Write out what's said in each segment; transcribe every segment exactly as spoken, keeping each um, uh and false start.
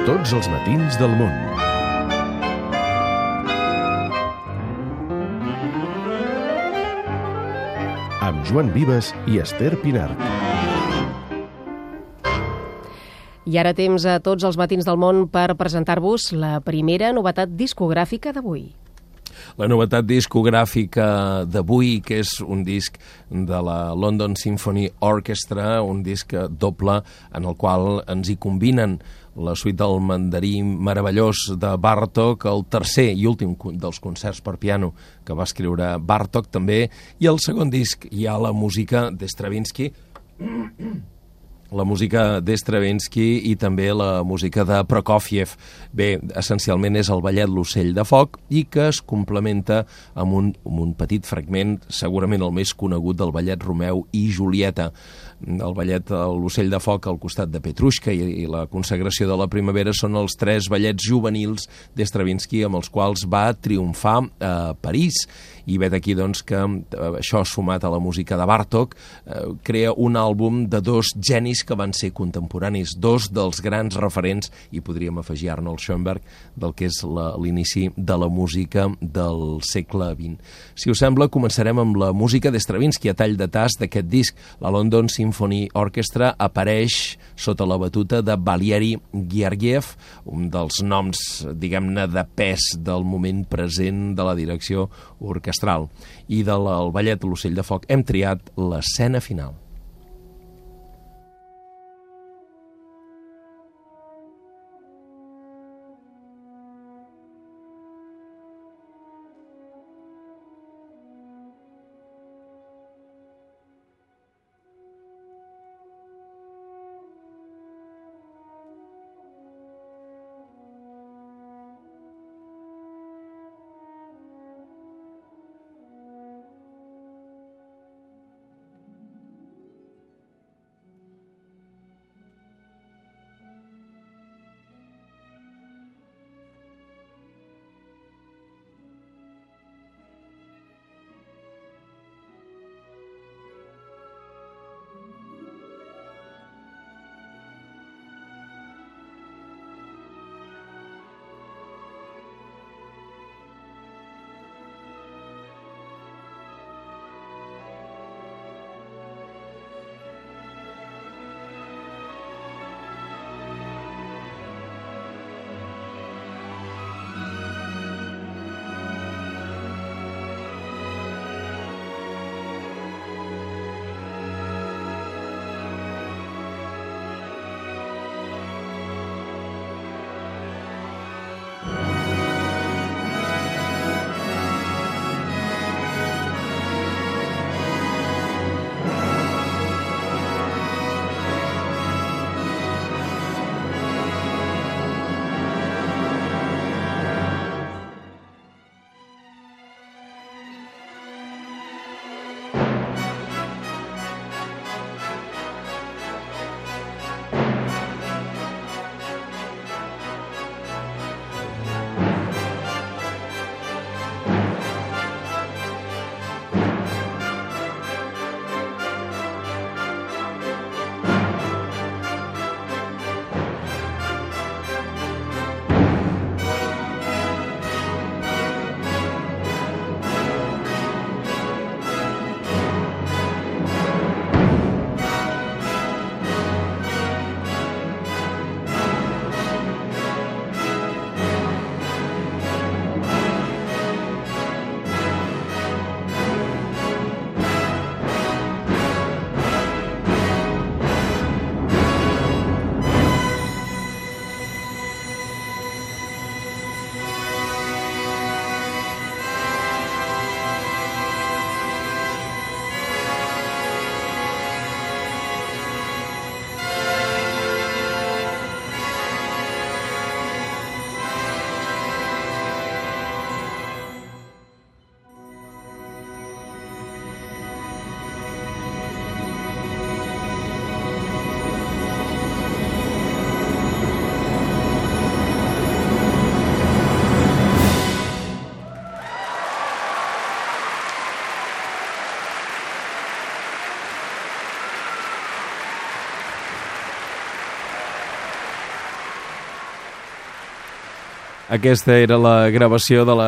Tots els matins del món. Amb Joan Vives i Esther Pinart. I ara temps a Tots els matins del món per presentar-vos la primera novetat discogràfica d'avui. La novetat discogràfica d'avui, que és un disc de la London Symphony Orchestra, un disc doble en el qual ens hi combinen la suite del mandarí meravellós de Bartók, el tercer i últim dels concerts per piano que va escriure Bartók també, i el segon disc hi ha la música d'Stravinsky, la música d'Stravinsky i també la música de Prokofiev. Bé, essencialment és el ballet L'ocell de foc i que es complementa amb un, amb un petit fragment, segurament el més conegut, del ballet Romeu i Julieta. El ballet L'ocell de foc al costat de Petrushka i, i la consagració de la primavera són els tres ballets juvenils d'Stravinsky amb els quals va triomfar a París. I ve d'aquí doncs, que això, sumat a la música de Bartók, eh, crea un àlbum de dos genis que van ser contemporanis, dos dels grans referents, i podríem afegir Arnold Schoenberg, del que és l'inici de la música del segle vint. Si us sembla, començarem amb la música d'Stravinsky a tall de tast d'aquest disc. La London Symphony Orchestra apareix sota la batuta de Valery Gergiev, un dels noms, diguem-ne, de pes del moment present de la direcció orquestral. I del ballet L'ocell de foc hem triat l'escena final. Aquesta era la gravació de la...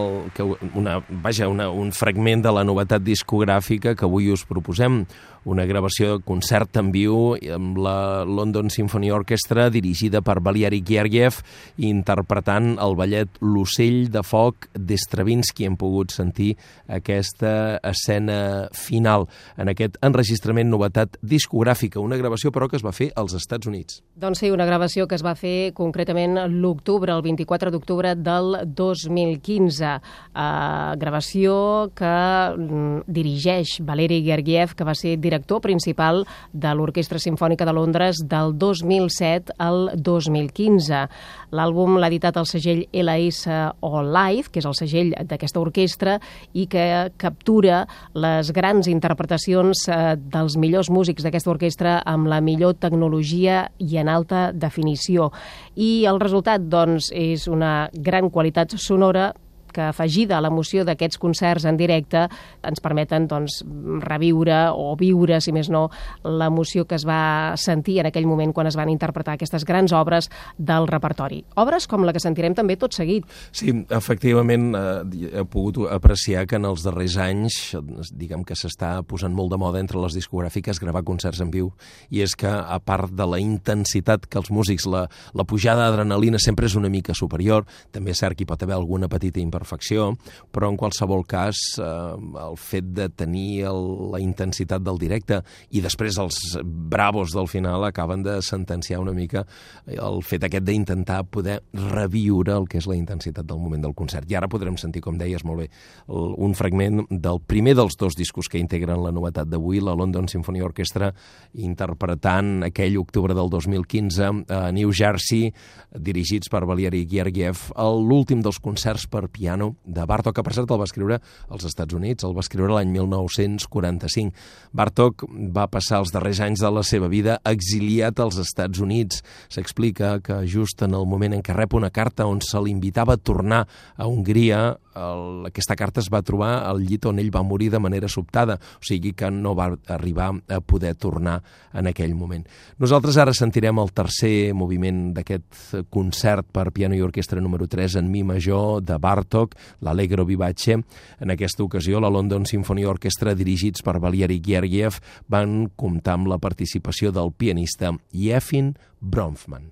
Una, vaja, una, un fragment de la novetat discogràfica que avui us proposem. Una gravació de concert en viu amb la London Symphony Orchestra dirigida per Valery Gergiev interpretant el ballet L'ocell de foc d'Stravinsky. Hem pogut sentir aquesta escena final en aquest enregistrament novetat discogràfica. Una gravació, però, que es va fer als Estats Units. Doncs sí, una gravació que es va fer concretament l'octubre, el vint-i-quatre d'octubre del dos mil quinze. Uh, gravació que mm, dirigeix Valery Gergiev, que va ser director principal de l'Orquestra Simfònica de Londres del dos mil set al dos mil quinze. L'àlbum l'ha editat el segell L S O Live, que és el segell d'aquesta orquestra, i que captura les grans interpretacions uh, dels millors músics d'aquesta orquestra amb la millor tecnologia i en alta definició. I el resultat, doncs, és una gran qualitat sonora que, afegida a l'emoció d'aquests concerts en directe, ens permeten doncs, reviure o viure, si més no, l'emoció que es va sentir en aquell moment quan es van interpretar aquestes grans obres del repertori. Obres com la que sentirem també tot seguit. Sí, efectivament, eh, he pogut apreciar que en els darrers anys, diguem que s'està posant molt de moda entre les discogràfiques gravar concerts en viu, i és que, a part de la intensitat que els músics, la, la pujada d'adrenalina sempre és una mica superior, també és cert que hi pot haver alguna petita imperfecció, però en qualsevol cas eh, el fet de tenir el, la intensitat del directe i després els bravos del final acaben de sentenciar una mica el fet aquest d'intentar poder reviure el que és la intensitat del moment del concert. I ara podrem sentir, com deies molt bé, el, un fragment del primer dels dos discos que integren la novetat d'avui, la London Symphony Orchestra, interpretant aquell octubre del dos mil quinze a New Jersey, dirigits per Valery Gergiev, l'últim dels concerts per piano de Bartók, que per cert el va escriure als Estats Units, el va escriure l'any mil nou-cents quaranta-cinc. Bartók va passar els darrers anys de la seva vida exiliat als Estats Units. S'explica que just en el moment en què rep una carta on se l'invitava a tornar a Hongria, el, aquesta carta es va trobar al llit on ell va morir de manera sobtada, o sigui que no va arribar a poder tornar en aquell moment. Nosaltres ara sentirem el tercer moviment d'aquest concert per piano i orquestra número tres en mi major de Bartók, l'Allegro vivace. En aquesta ocasió, la London Symphony Orchestra, dirigits per Valery Gergiev, van comptar amb la participació del pianista Yefim Bronfman.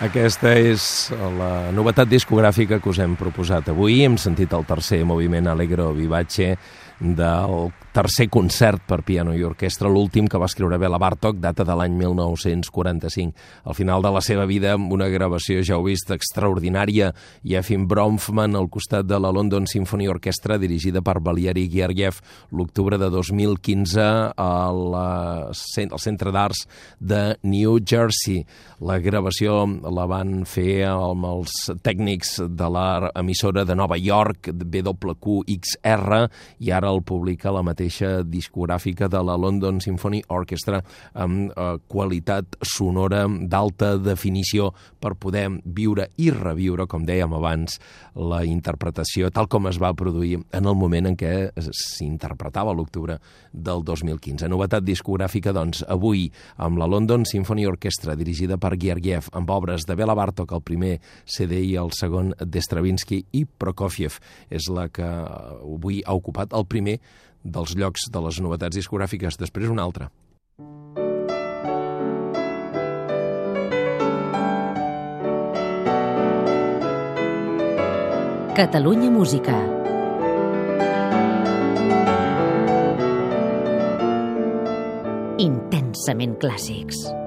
Aquesta és la novetat discogràfica que us hem proposat avui. Hem sentit el tercer moviment Allegro Vivace del tercer concert per piano i orquestra, l'últim que va escriure Bela Bartók, data de l'any mil nou-cents quaranta-cinc. Al final de la seva vida, amb una gravació, ja heu vist, extraordinària, Yefim Bronfman al costat de la London Symphony Orchestra, dirigida per Valery Gergiev, l'octubre de dos mil quinze al Centre d'Arts de New Jersey. La gravació la van fer amb els tècnics de l'emissora de Nova York, W Q X R, i ara el publica la mateixa discogràfica de la London Symphony Orchestra amb eh, qualitat sonora d'alta definició per poder viure i reviure, com dèiem abans, la interpretació tal com es va produir en el moment en què s'interpretava l'octubre del dos mil quinze. Novetat discogràfica, doncs, avui amb la London Symphony Orchestra, dirigida per Gergiev, amb obres de Bela Bartók, el primer C D i el segon d'Stravinsky i Prokofiev. És la que avui ha ocupat el primer dels llocs de les novetats discogràfiques. Després un altre. Catalunya Música. Intensament clàssics.